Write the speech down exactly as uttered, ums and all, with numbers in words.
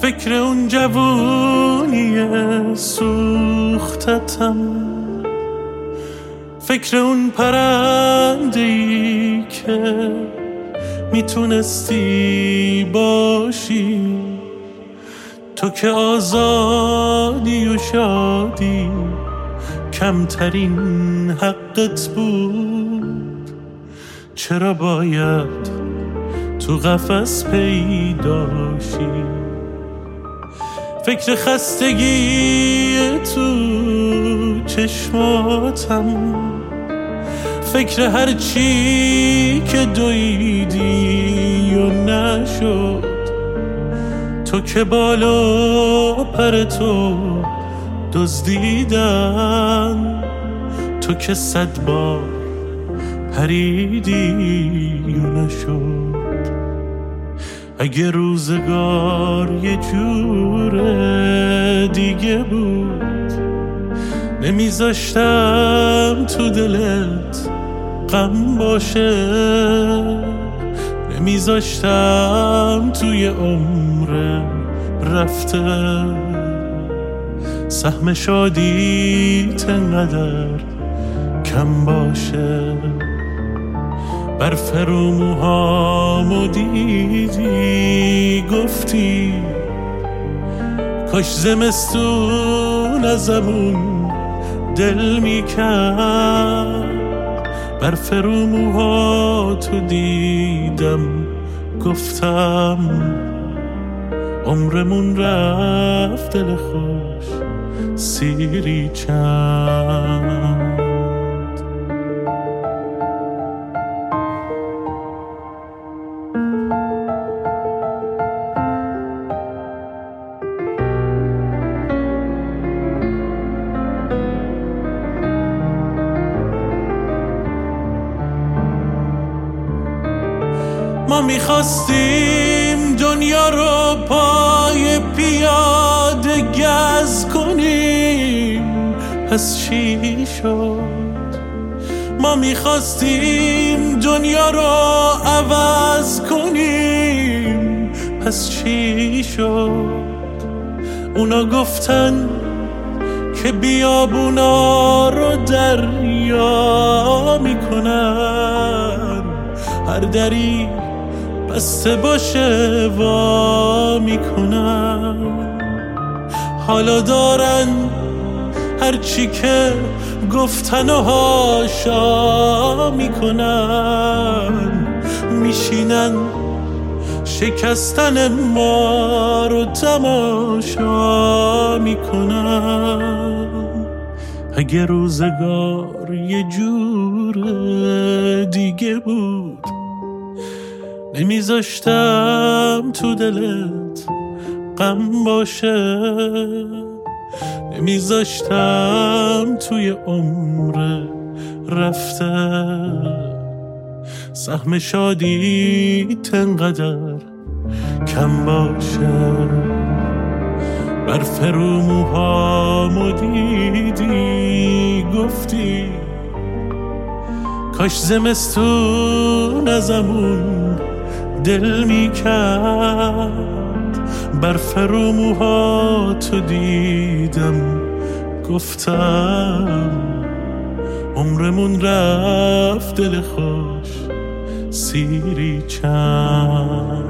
فکر اون جوونی سوختتم، فکر اون پرنده‌ای که میتونستی باشی، تو که آزادی و شادی کمترین حقت بود. چرا باید تو قفس پیداشی؟ فکر خستگی تو چشماتم، فکر هر چی که دویدی و نشد، تو که بالا پر تو دزدیدن، تو که صد بار پریدی و نشد. اگه روزگار یه جور دیگه بود، نمیذاشتم تو دلت غم باشه، نمیذاشتم توی عمر رفته سهم شادی تنقدر کم باشه. برف رو موهامو دیدی گفتی کاش زمستون ازمون دل میکرد. برف رو موهاتو دیدم گفتم عمرمون رفت دل خوش سیری چند. ما میخواستیم دنیا رو پای پیاده گز کنیم، پس چی شد؟ ما میخواستیم دنیا رو عوض کنیم، پس چی شد؟ اونا گفتن که بیابونا رو دریا میکنن، هر دری بسته باشه وا میکنن. حالا دارن هرچی که گفتن و هاشا میکنن، میشینن شکستن ما رو تماشا میکنن. اگه روزگار یه جور دیگه بود، نمیذاشتم تو دلت غم باشه، نمیذاشتم توی عمر رفته سهم شادی تنقدر کم باشه. برف رو موهامو دیدی گفتی کاش زمستون ازمون دل میکرد. برف رو موهاتو دیدم گفتم عمرمون رفت دل خوش سیری چند.